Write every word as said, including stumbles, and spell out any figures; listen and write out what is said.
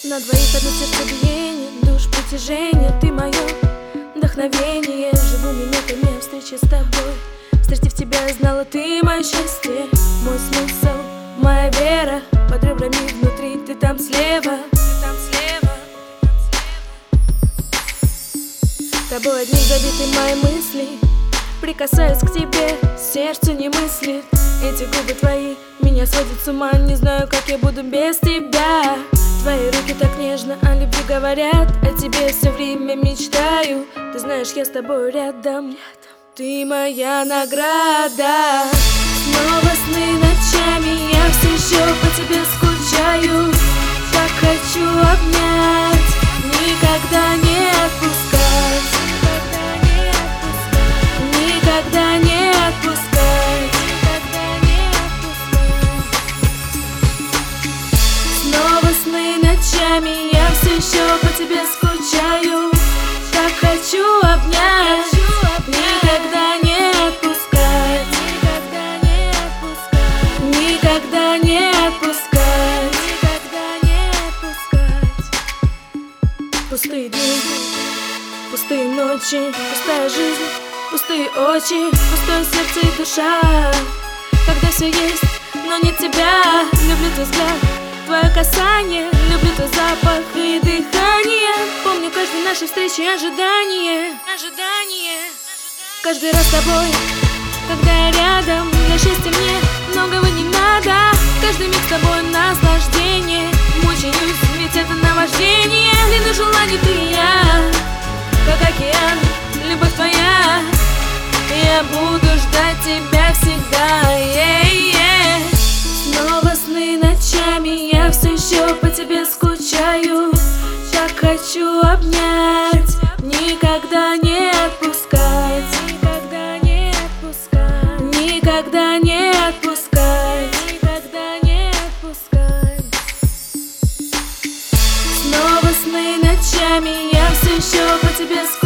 На двоих одно сердцебиение, душ притяжение. Ты мое вдохновение. Живу минутами встречи с тобой. Встретив тебя, я знала, ты мое счастье. Мой смысл, моя вера. Под ребрами внутри, ты там слева. Ты там слева. Тобой одни забиты мои мысли. Прикасаюсь к тебе, сердце не мыслит. Эти губы твои меня сводят с ума. Не знаю, как я буду без тебя. Твои руки так нежно о любви говорят. О тебе все время мечтаю. Ты знаешь, я с тобой рядом. Ты моя награда. Снова сны ночами, я все еще по тебе скучаю. Так хочу обнять, никогда не отпускать. Никогда не отпускать. Снова сны ночами, я все еще по тебе скучаю. Так хочу обнять, никогда не отпускать. Никогда не отпускать. Пустые дни, пустые ночи, пустая жизнь, пустые очи, пустое сердце и душа. Когда все есть, но не тебя. Люблю твой взгляд, твое касание. Люблю твой запах и дыхание. Помню каждой нашей встречи ожидание. Ожидание. Каждый раз с тобой, когда я рядом. Для счастья мне многого не надо. Каждый миг с тобой наслаждение. Мучаюсь, ведь это наваждение. Длинных желаний ты и я, как океан, любовь твоя. Я буду ждать тебя всегда. Yeah, yeah. Снова сны ночами, я все еще по тебе скучаю. Так хочу обнять, никогда не отпускать. Никогда не отпускать. Никогда не отпускать. Никогда не отпускать. Снова сны ночами, я все еще по тебе скучаю.